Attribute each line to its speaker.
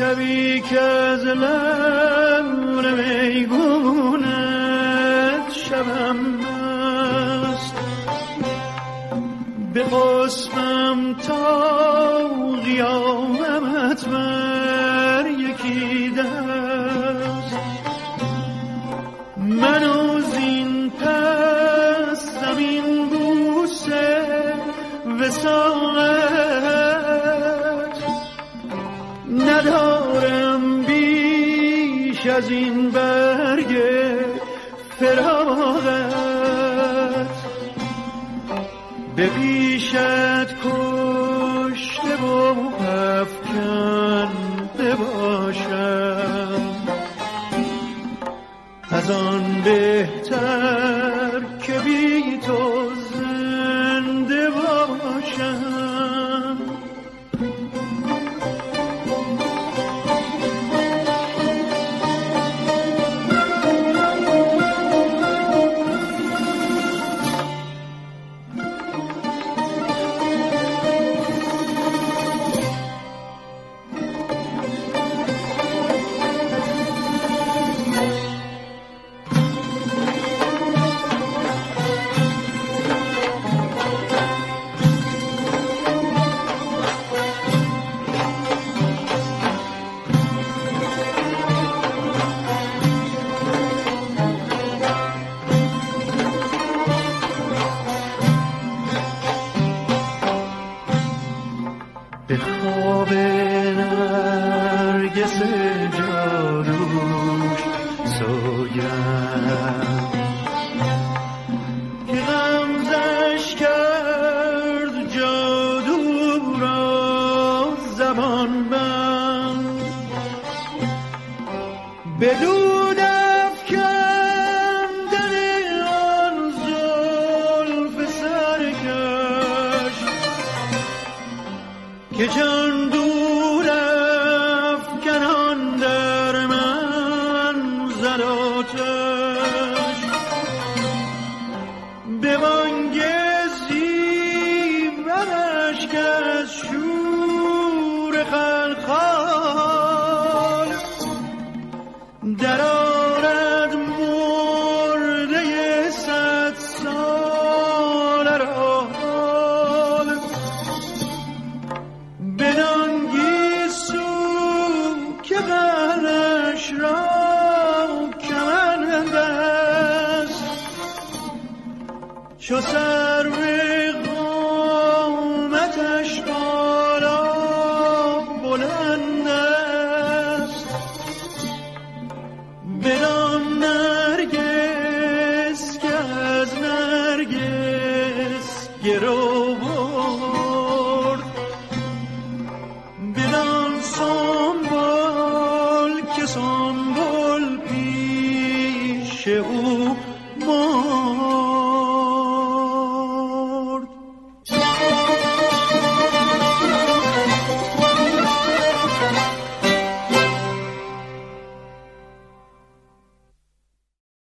Speaker 1: شبی که از لب میگونت شبم است، به قسمم تا قیامت بر یکی دست. منو زین پس زمین بوسه وصالت ندارم، بیش از این برگ فراغت. به پیشت کشته و افکنده باشم، از آن بهتر که بی تو زنده باشم. به خواب نرگس جادوش سویم که غمزش کرد جادو را زبان بند. به دود افکندن آن زلف سرکش که جان دور افکنان در من زد آتش. به بانگ زیورش که از شور خلخال در آرد مرده 100 ساله را حال. که غرش را کمند است، چو سرو قامتش بالا بلند است. بدان نرگس که از نرگس گرو برد، بدان سنبل که سنبل پیش او